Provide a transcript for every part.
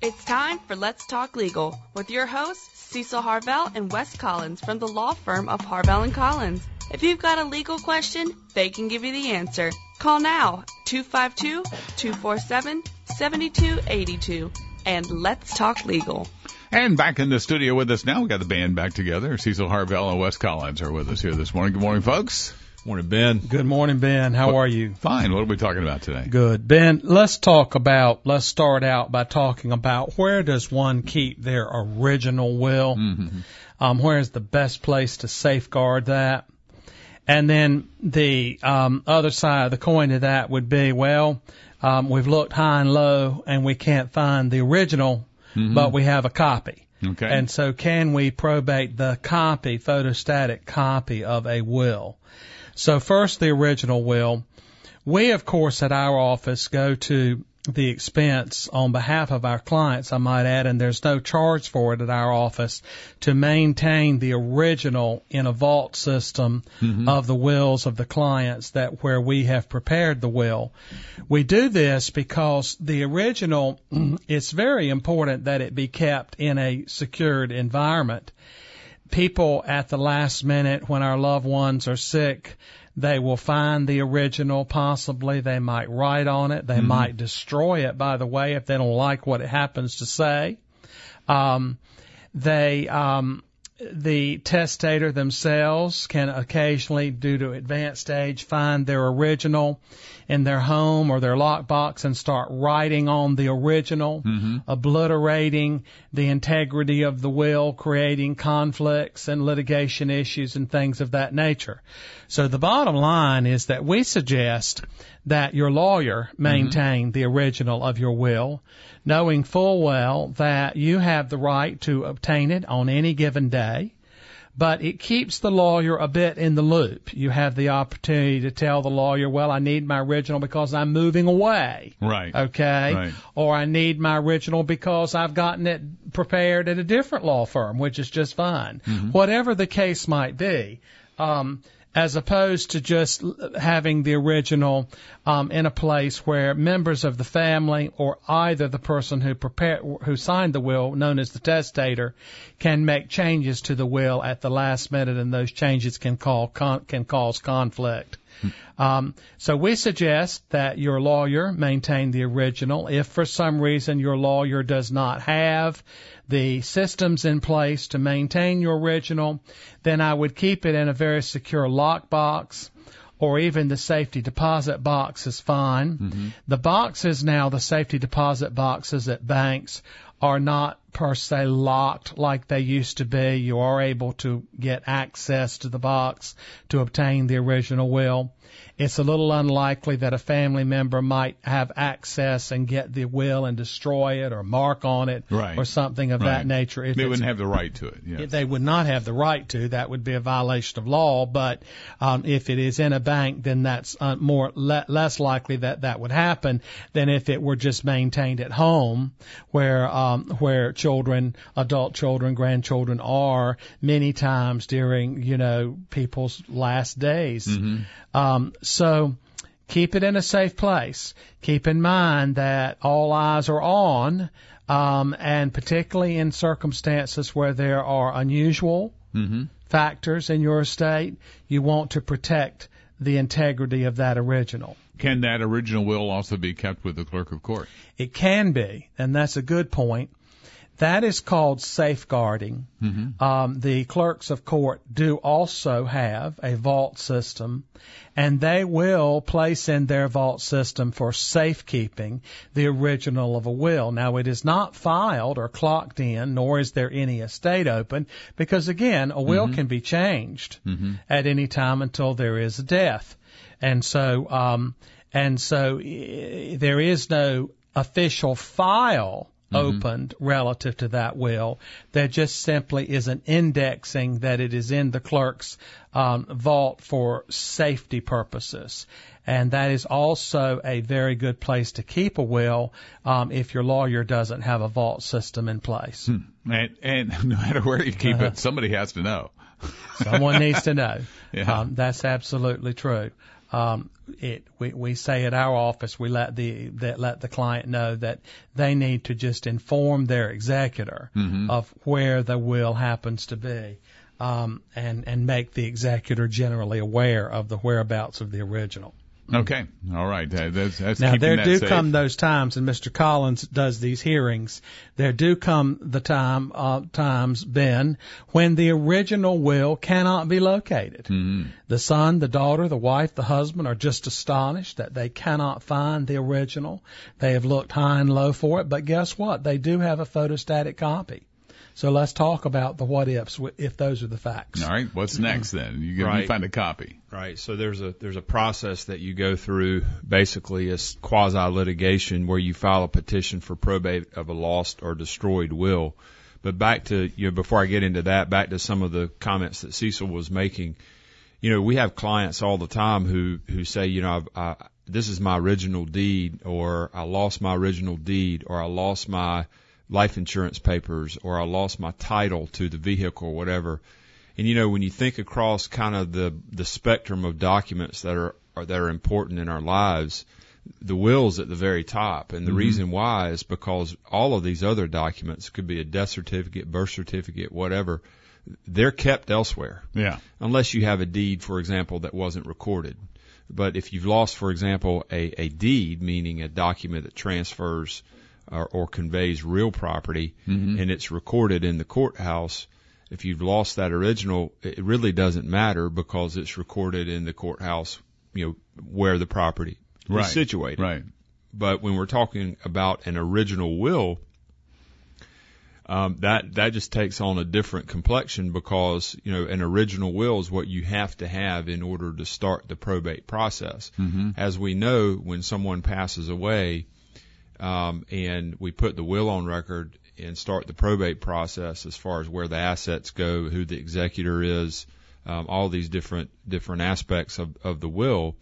It's time for Let's Talk Legal with your hosts, Cecil Harvell and Wes Collins from the law firm of Harvell & Collins. If you've got a legal question, they can give you the answer. Call now, 252-247-7282, and let's talk legal. And back in the studio with us now, we got the band back together. Cecil Harvell and Wes Collins are with us here this morning. Good morning, folks. Morning, Ben. Good morning, Ben. How are you? Fine. What are we talking about today? Good. Ben, let's start out by talking about where does one keep their original will? Mm-hmm. Where is the best place to safeguard that? And then the other side of the coin to that would be, we've looked high and low and we can't find the original, but we have a copy. Okay. And so can we probate the copy, photostatic copy of a will? So first, the original will. We, of course, at our office go to the expense on behalf of our clients, I might add, and there's no charge for it at our office, to maintain the original in a vault system of the wills of the clients where we have prepared the will. We do this because the original, it's very important that it be kept in a secured environment. People at the last minute when our loved ones are sick, they will find the original possibly. They might write on it. They might destroy it, by the way, if they don't like what it happens to say. The testator themselves can occasionally, due to advanced age, find their original in their home or their lockbox and start writing on the original, obliterating the integrity of the will, creating conflicts and litigation issues and things of that nature. So the bottom line is that we suggest that your lawyer maintain the original of your will, knowing full well that you have the right to obtain it on any given day, but it keeps the lawyer a bit in the loop. You have the opportunity to tell the lawyer, well, I need my original because I'm moving away. Right. Okay? Right. Or I need my original because I've gotten it prepared at a different law firm, which is just fine. Whatever the case might be, as opposed to just having the original in a place where members of the family or either the person who signed the will, known as the testator, can make changes to the will at the last minute, and those changes can cause conflict. So we suggest that your lawyer maintain the original. If for some reason your lawyer does not have the systems in place to maintain your original, then I would keep it in a very secure lockbox, or even the safety deposit box is fine. The boxes now, the safety deposit boxes at banks, are not per se locked like they used to be. You are able to get access to the box to obtain the original will. It's a little unlikely that a family member might have access and get the will and destroy it or mark on it or something of that nature. They wouldn't have the right to it. Yes. They would not have the right to. That would be a violation of law. But if it is in a bank, then that's less likely that would happen than if it were just maintained at home, where children, adult children, grandchildren are many times during people's last days. So keep it in a safe place. Keep in mind that all eyes are on, and particularly in circumstances where there are unusual factors in your estate, you want to protect the integrity of that original. Can that original will also be kept with the clerk of court? It can be, and that's a good point. That is called safeguarding. The clerks of court do also have a vault system, and they will place in their vault system for safekeeping the original of a will. Now, it is not filed or clocked in, nor is there any estate open, because, again, a will can be changed at any time until there is a death. And so there is no official file opened relative to that will. There just simply is an indexing that it is in the clerk's vault for safety purposes. And that is also a very good place to keep a will if your lawyer doesn't have a vault system in place. And no matter where you keep it, somebody has to know. Someone needs to know. Yeah. That's absolutely true. we say at our office, we let the client know that they need to just inform their executor of where the will happens to be, and make the executor generally aware of the whereabouts of the original. Okay. All right. That's now, there do safe. come those times, and Mr. Collins does these hearings. There do come the times, Ben, when the original will cannot be located. The son, the daughter, the wife, the husband are just astonished that they cannot find the original. They have looked high and low for it, but guess what? They do have a photostatic copy. So let's talk about the what ifs if those are the facts. All right. What's next then? You find a copy. Right. So there's a process that you go through, basically as quasi litigation, where you file a petition for probate of a lost or destroyed will. But back to, before I get into that, back to some of the comments that Cecil was making. We have clients all the time who say, this is my original deed, or I lost my original deed, or I lost my life insurance papers, or I lost my title to the vehicle or whatever. And when you think across kind of the spectrum of documents that are important in our lives, the will's at the very top. And the reason why is because all of these other documents, could be a death certificate, birth certificate, whatever, they're kept elsewhere. Yeah. Unless you have a deed, for example, that wasn't recorded. But if you've lost, for example, a deed, meaning a document that transfers or conveys real property, and it's recorded in the courthouse, if you've lost that original, it really doesn't matter because it's recorded in the courthouse, where the property is situated. Right. But when we're talking about an original will, that just takes on a different complexion because, an original will is what you have to have in order to start the probate process. As we know, when someone passes away, and we put the will on record and start the probate process as far as where the assets go, who the executor is, all these different aspects of the will.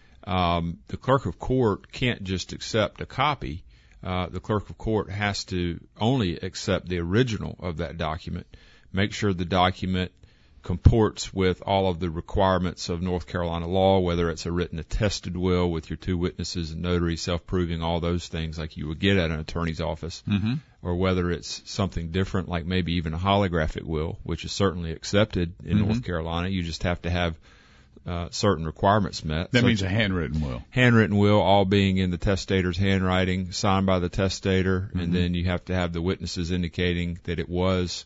The clerk of court can't just accept a copy. The clerk of court has to only accept the original of that document, make sure the document comports with all of the requirements of North Carolina law, whether it's a written attested will with your two witnesses and notary self-proving, all those things like you would get at an attorney's office, or whether it's something different like maybe even a holographic will, which is certainly accepted in North Carolina. You just have to have certain requirements met. That means a handwritten will. Handwritten will, all being in the testator's handwriting, signed by the testator, and then you have to have the witnesses indicating that it was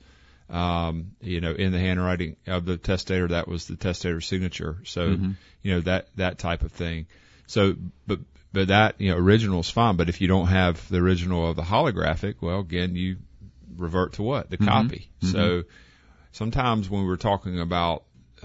in the handwriting of the testator, that was the testator's signature. So, that type of thing. So, but that, original is fine. But if you don't have the original of the holographic, well, again, you revert to what? The copy. So sometimes when we're talking about,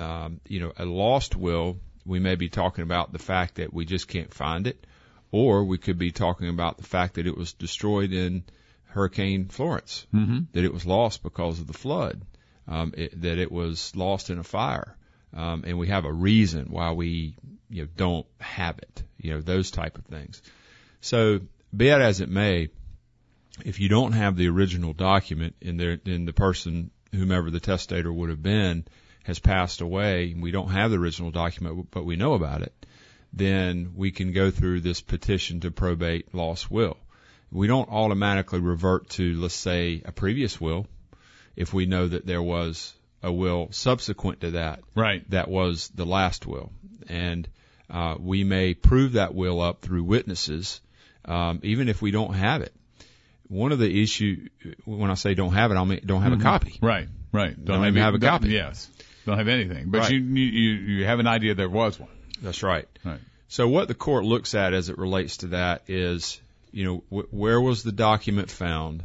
a lost will, we may be talking about the fact that we just can't find it, or we could be talking about the fact that it was destroyed in Hurricane Florence, that it was lost because of the flood, that it was lost in a fire, and we have a reason why we don't have it, those type of things. So, be it as it may, if you don't have the original document and the person, whomever the testator would have been, has passed away, and we don't have the original document, but we know about it, then we can go through this petition to probate lost will. We don't automatically revert to, let's say, a previous will if we know that there was a will subsequent to that. Right. That was the last will. And we may prove that will up through witnesses, even if we don't have it. One of the issues, when I say don't have it, I mean don't have a copy. Right. Don't even have a copy. Yes. Don't have anything. But you have an idea there was one. That's right. So what the court looks at as it relates to that is, where was the document found,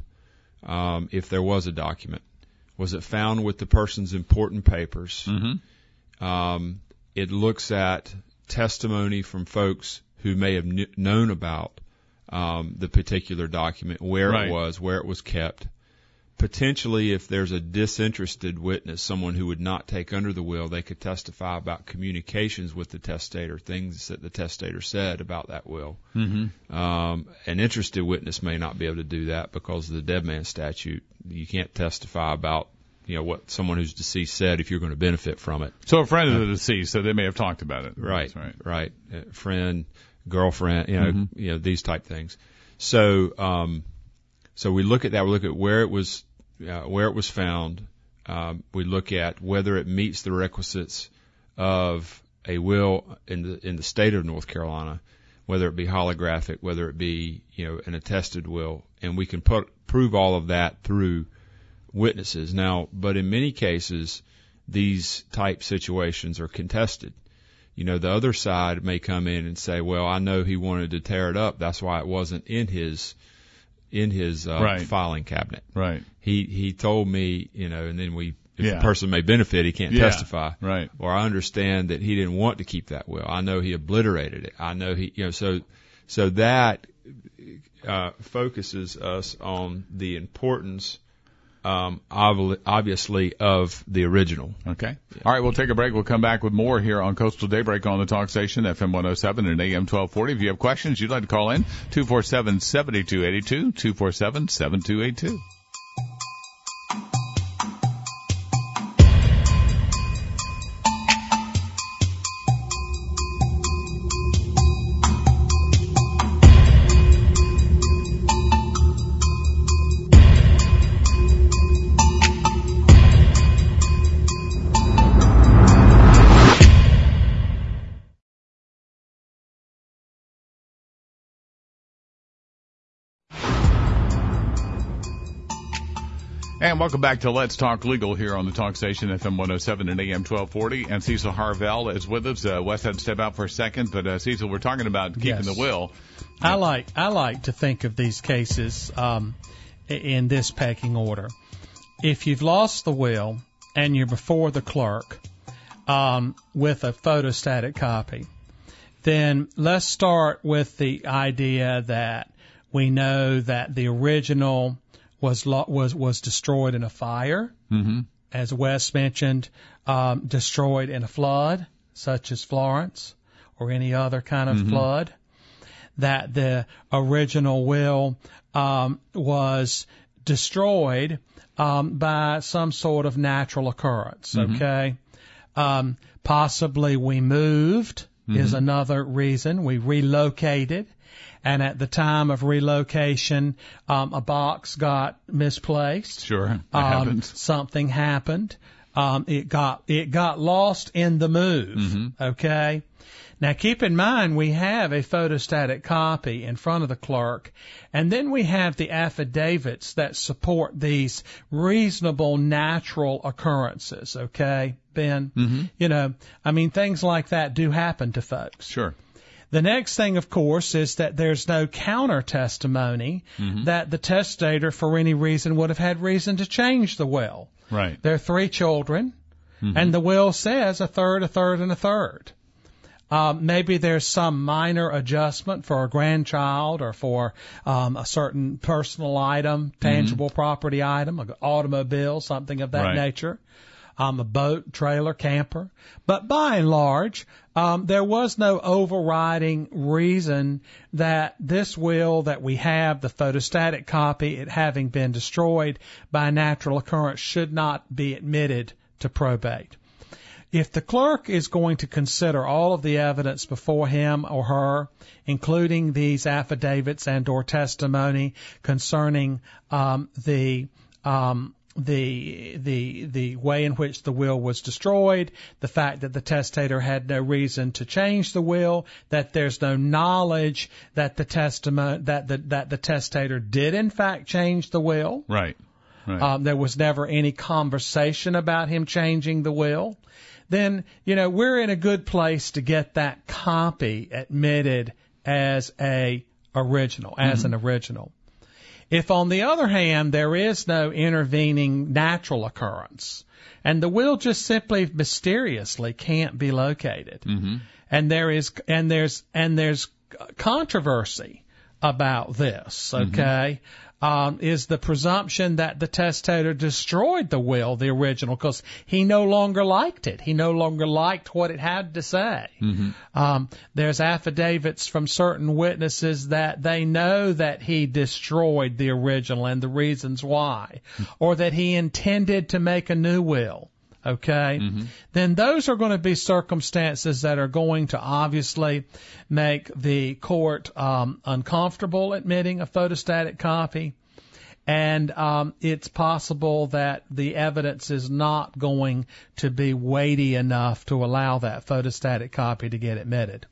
if there was a document? Was it found with the person's important papers? It looks at testimony from folks who may have known about the particular document, where it was, where it was kept. Potentially, if there's a disinterested witness, someone who would not take under the will, they could testify about communications with the testator, things that the testator said about that will. An interested witness may not be able to do that because of the dead man statute. You can't testify about what someone who's deceased said if you're going to benefit from it. So a friend of the deceased, so they may have talked about it. Right. That's Right. Friend, girlfriend, these type things. So, so we look at that. We look at where it was found. We look at whether it meets the requisites of a will in the state of North Carolina, whether it be holographic, whether it be, an attested will, and we can prove all of that through witnesses. Now, but in many cases, these type situations are contested. The other side may come in and say, well, I know he wanted to tear it up. That's why it wasn't in his filing cabinet. Right. He told me, and then if the person may benefit, he can't testify. Right. Or I understand that he didn't want to keep that will. I know he obliterated it. I know so that focuses us on the importance, obviously, of the original. Okay. All right, we'll take a break. We'll come back with more here on Coastal Daybreak on the Talk Station, FM 107 and AM 1240. If you have questions you'd like to call in, 247-7282, 247-7282. And welcome back to Let's Talk Legal here on the Talk Station, FM 107 and AM 1240. And Cecil Harvell is with us. Wes had to step out for a second, but Cecil, we're talking about keeping the will. I like to think of these cases in this pecking order. If you've lost the will and you're before the clerk with a photostatic copy, then let's start with the idea that we know that the original was destroyed in a fire, as Wes mentioned, destroyed in a flood, such as Florence or any other kind of flood, that the original will was destroyed by some sort of natural occurrence, okay? Possibly we moved is another reason. We relocated. And at the time of relocation, a box got misplaced. Sure, that happens. Something happened. It got lost in the move. Okay. Now keep in mind we have a photostatic copy in front of the clerk, and then we have the affidavits that support these reasonable natural occurrences. Okay, Ben. Things like that do happen to folks. Sure. The next thing, of course, is that there's no counter testimony that the testator, for any reason, would have had reason to change the will. Right. There are 3 children, and the will says a third, and a third. Maybe there's some minor adjustment for a grandchild or for a certain personal item, tangible property item, an automobile, something of that nature. A boat, trailer, camper. But by and large, there was no overriding reason that this will that we have, the photostatic copy, it having been destroyed by natural occurrence, should not be admitted to probate. If the clerk is going to consider all of the evidence before him or her, including these affidavits and or testimony concerning the way in which the will was destroyed, the fact that the testator had no reason to change the will, that there's no knowledge that the testator did in fact change the will. Right. There was never any conversation about him changing the will. Then, we're in a good place to get that copy admitted as an original. If, on the other hand, there is no intervening natural occurrence, and the will just simply mysteriously can't be located, and there's controversy about this, okay? Is the presumption that the testator destroyed the will, the original, because he no longer liked it. He no longer liked what it had to say. There's affidavits from certain witnesses that they know that he destroyed the original and the reasons why, or that he intended to make a new will. Okay, then those are going to be circumstances that are going to obviously make the court uncomfortable admitting a photostatic copy, and it's possible that the evidence is not going to be weighty enough to allow that photostatic copy to get admitted.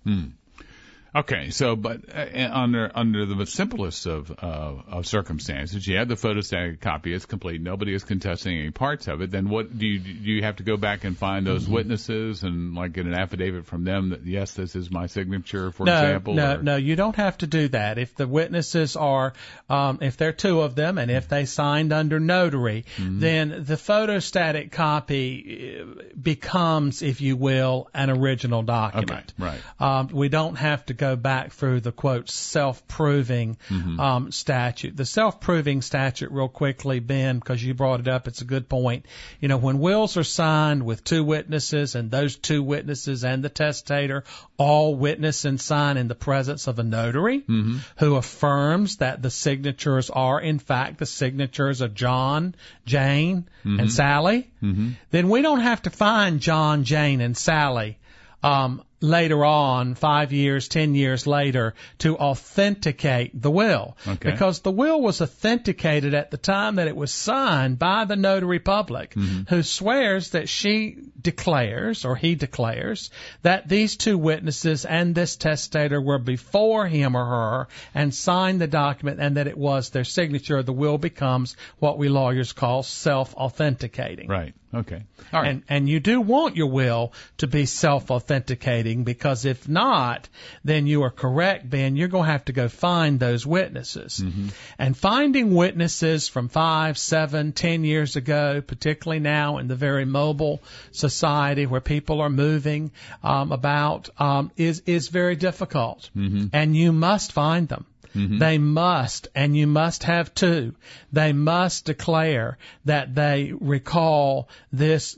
Okay, so but under the simplest of circumstances, you have the photostatic copy; it's complete. Nobody is contesting any parts of it. Then what do you have to go back and find those witnesses and like get an affidavit from them that yes, this is my signature, for example? No, you don't have to do that. If the witnesses are, if there are two of them, and if they signed under notary, then the photostatic copy becomes, if you will, an original document. Okay, right. We don't have to go back through the, quote, self-proving statute. The self-proving statute, real quickly, Ben, because you brought it up, it's a good point. You know, when wills are signed with two witnesses, and those two witnesses and the testator all witness and sign in the presence of a notary who affirms that the signatures are, in fact, the signatures of John, Jane, and Sally, then we don't have to find John, Jane, and Sally later on, 5 years, 10 years later, to authenticate the will. Okay. Because the will was authenticated at the time that it was signed by the notary public, who swears that she declares, or he declares, that these two witnesses and this testator were before him or her and signed the document, and that it was their signature. The will becomes what we lawyers call self-authenticating. Right. Okay. All right. And you do want your will to be self-authenticating, because if not, then you are correct, Ben. You're going to have to go find those witnesses. And finding witnesses from 5, 7, 10 years ago, particularly now in the very mobile society where people are moving about, is very difficult. And you must find them. They must, and you must have two. They must declare that they recall this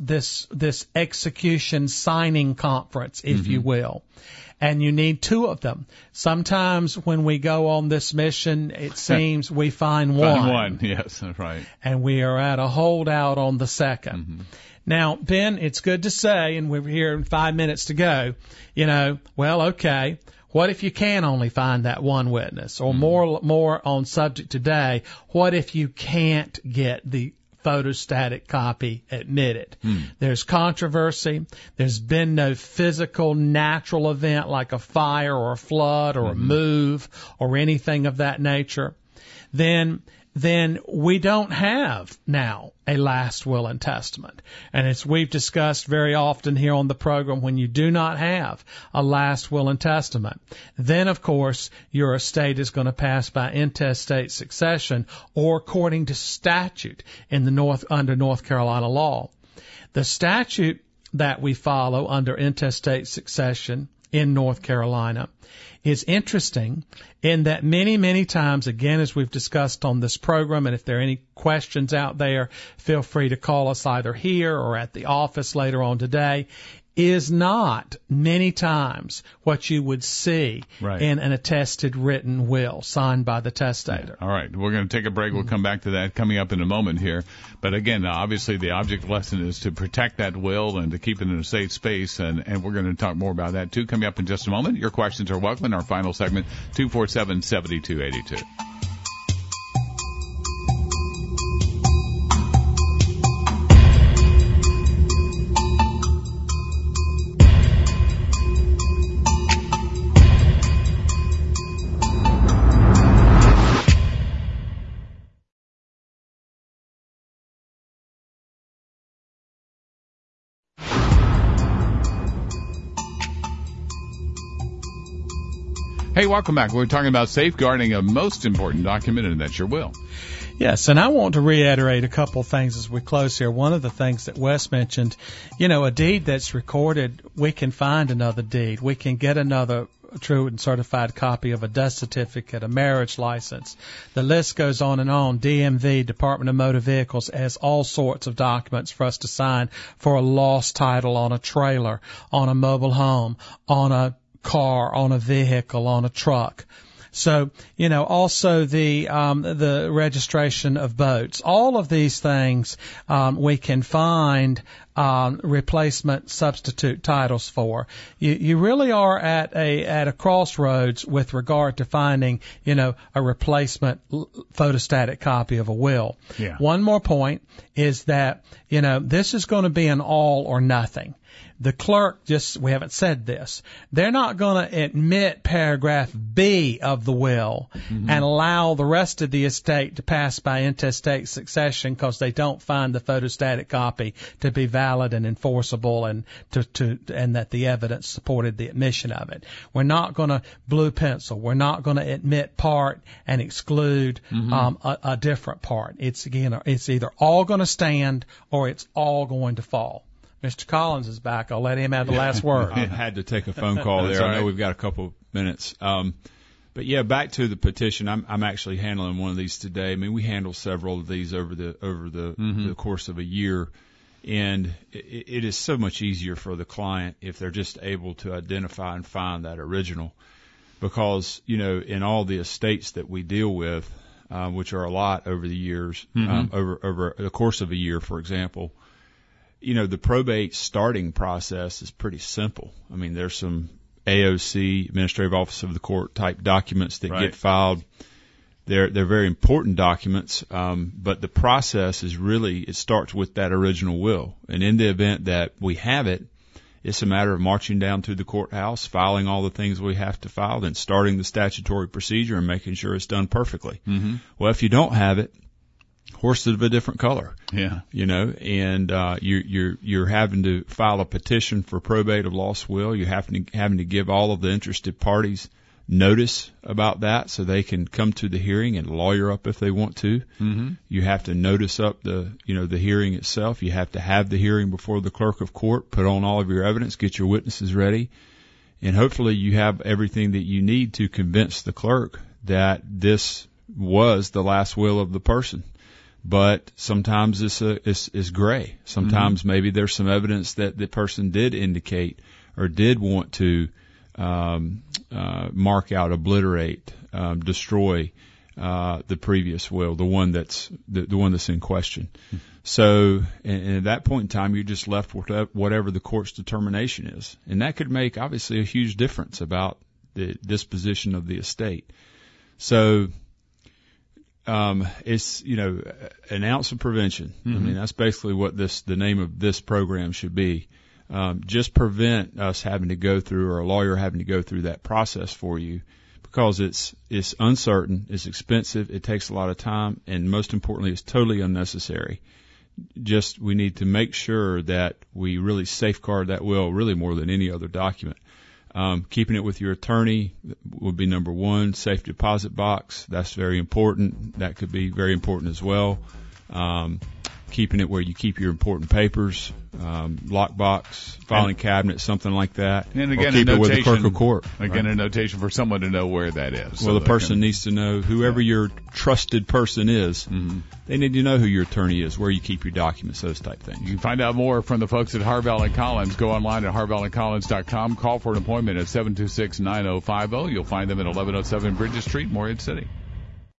execution signing conference, if you will. And you need two of them. Sometimes when we go on this mission, it seems we find one. Find one, yes, that's right. And we are at a holdout on the second. Now, Ben, it's good to say, and we're here in 5 minutes to go, you know, well, okay, what if you can only find that one witness? Or more on subject today, what if you can't get the photostatic copy admitted? There's controversy. There's been no physical, natural event like a fire or a flood or a move or anything of that nature. Then we don't have now a last will and testament. And as we've discussed very often here on the program, when you do not have a last will and testament, then of course your estate is going to pass by intestate succession, or according to statute in the under North Carolina law. The statute that we follow under intestate succession in North Carolina is interesting in that many, many times, again, as we've discussed on this program, and if there are any questions out there, feel free to call us either here or at the office later on today, is not many times what you would see in an attested written will signed by the testator. All right. We're going to take a break. We'll come back to that coming up in a moment here. But again, obviously the object lesson is to protect that will and to keep it in a safe space. And we're going to talk more about that too coming up in just a moment. Your questions are welcome in our final segment, 247-7282. Hey, welcome back. We're talking about safeguarding a most important document, and that's your will. Yes, and I want to reiterate a couple things as we close here. One of the things that Wes mentioned, you know, a deed that's recorded, we can find another deed. We can get another true and certified copy of a death certificate, a marriage license. The list goes on and on. DMV, Department of Motor Vehicles, has all sorts of documents for us to sign for a lost title on a trailer, on a mobile home, on a car, on a vehicle, on a truck. So, also the registration of boats. All of these things, we can find, replacement substitute titles for. You really are at a crossroads with regard to finding, a replacement photostatic copy of a will. Yeah. One more point is that, this is going to be an all or nothing. The clerk we haven't said this, they're not going to admit paragraph B of the will and allow the rest of the estate to pass by intestate succession because they don't find the photostatic copy to be valid and enforceable and and that the evidence supported the admission of it. We're not going to blue pencil. We're not going to admit part and exclude a different part. It's either all going to stand or it's all going to fall. Mr. Collins is back. I'll let him have the last word. I had to take a phone call there. I know we've got a couple minutes. But yeah, back to the petition. I'm actually handling one of these today. I mean, we handle several of these over the course of a year, and it is so much easier for the client if they're just able to identify and find that original, because in all the estates that we deal with, which are a lot over the years, over the course of a year, for example. The probate starting process is pretty simple. I mean, there's some AOC, Administrative Office of the Court type documents that get filed. They're very important documents, but the process is it starts with that original will. And in the event that we have it, it's a matter of marching down to the courthouse, filing all the things we have to file, then starting the statutory procedure and making sure it's done perfectly. Well, if you don't have it, horses of a different color. Yeah. And you're having to file a petition for probate of lost will. You're having to give all of the interested parties notice about that so they can come to the hearing and lawyer up if they want to. You have to notice up the hearing itself. You have to have the hearing before the clerk of court, put on all of your evidence, get your witnesses ready, and hopefully you have everything that you need to convince the clerk that this was the last will of the person. But sometimes it's gray. Sometimes maybe there's some evidence that the person did indicate or did want to mark out, obliterate, destroy the previous will, the one that's in question. So, and at that point in time, you're just left with whatever the court's determination is, and that could make obviously a huge difference about the disposition of the estate. So. It's, an ounce of prevention. I mean, that's basically what the name of this program should be. Just prevent us having to go through, or a lawyer having to go through that process for you, because it's uncertain, it's expensive, it takes a lot of time, and most importantly, it's totally unnecessary. We need to make sure that we really safeguard that will, really more than any other document. Keeping it with your attorney would be number one. Safe deposit box, that's very important. That could be very important as well. Keeping it where you keep your important papers, lockbox, filing cabinet, something like that. And again, or keep a notation, it with the clerk of court. Again, a notation for someone to know where that is. Well, the person needs to know, whoever your trusted person is, they need to know who your attorney is, where you keep your documents, those type things. You can find out more from the folks at Harvell & Collins. Go online at harvellandcollins.com. Call for an appointment at 726-9050. You'll find them at 1107 Bridges Street, Morehead City.